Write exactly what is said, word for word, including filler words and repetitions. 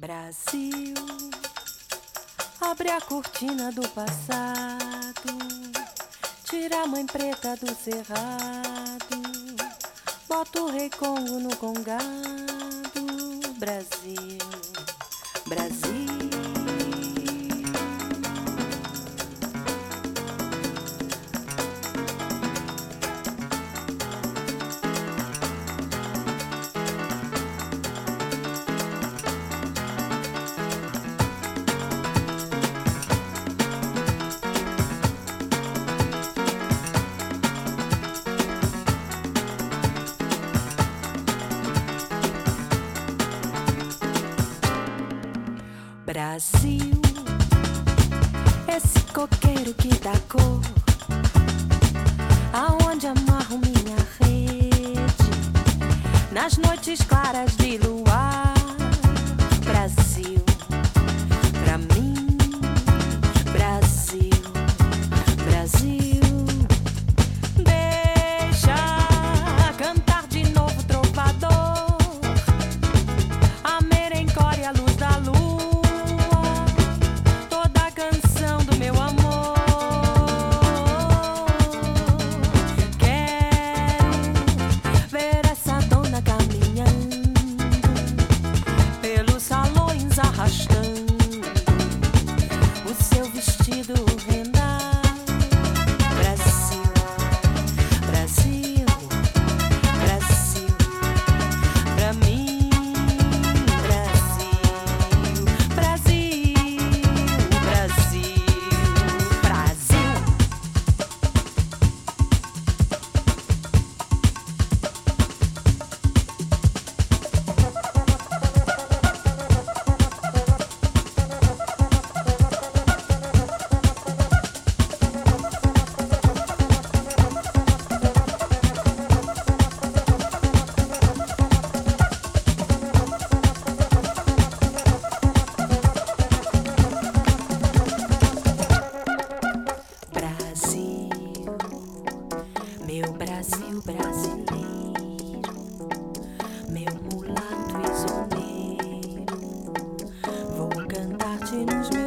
Brasil, abre a cortina do passado, tira a mãe preta do cerrado, bota o rei Congo no congado. Brasil, Brasil. Brasil, esse coqueiro que dá cor, aonde amarro minha rede, nas noites claras de luar. Brasil, pra mim, Brasil, Brasil. Deixa cantar de novo trovador, a merencore e a luz da lua, arrastando o seu vestido rendar. Brasil, Brasil, Brasil, pra mim, Brasil, Brasil, Brasil, Brasil. Meu Brasil brasileiro, meu mulato isoneiro, vou cantar-te nos meus